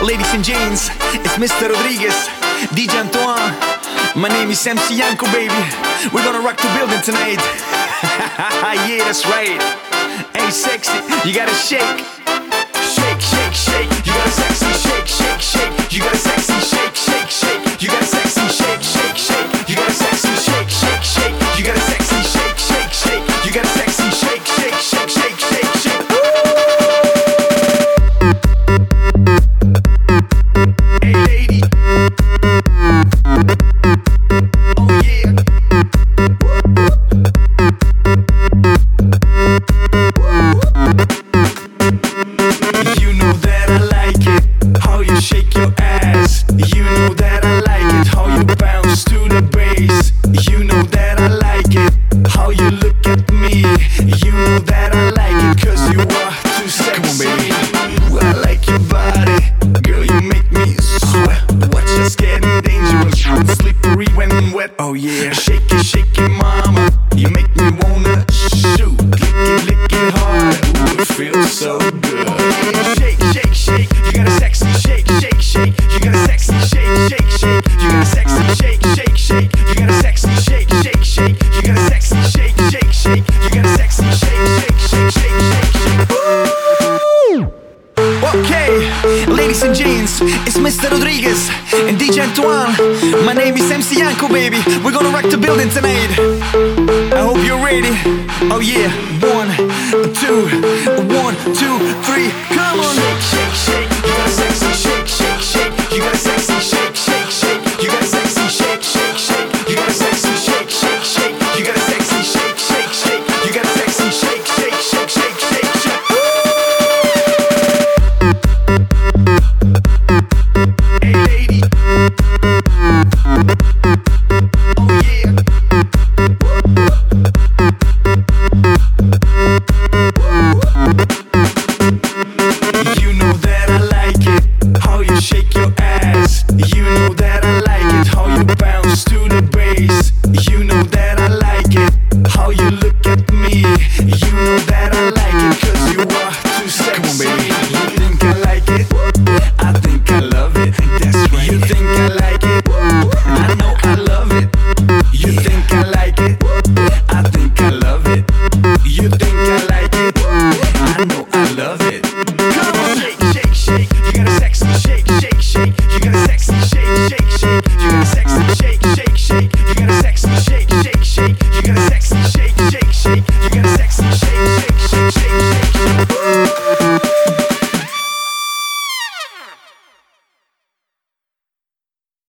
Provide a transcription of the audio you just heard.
ladies and gents, it's Mr. Rodriguez, DJ Antoine. My name is MC Yanko, baby. We're gonna rock the building tonight. Yeah, that's right. Hey, sexy, you gotta shake. Shake, shake, shake. You gotta sexy shake, shake, shake. You gotta sexy shake, shake, shake. You gotta sexy shake, shake, shake. You gotta sexy shake, shake, shake. You gotta sexy shake, shake, shake. You gotta sexy shake, shake, shake, shake, shake, shake. Hey, lady. Oh yeah. You know that I like it, how you shake your ass. You know that I like it, how you bounce to the bass. You know that I like it, how you look at me. You know that I like it, cause you are too sexy. Come on, baby. I like your body, girl, you make me sweat. Watch us getting dangerous, slippery when wet. Oh yeah. Shake it, mama, you make me wanna shoot. Lick it hard, ooh, it feels so good. Shake, shake, shake, you got a sexy shake, shake, shake. You got a sexy shake, shake, shake. You got a sexy shake, shake, shake. You got a sexy shake, shake, shake. You got a sexy shake, shake, shake. You got a sexy shake, shake, shake, shake, shake, shake. Woo! Okay, ladies and gents, it's Mr. Rodriguez and DJ Antoine. My name is MC Yanko, baby. We're gonna rock the building tonight. I hope you're ready. Oh yeah, 1, 2, 1,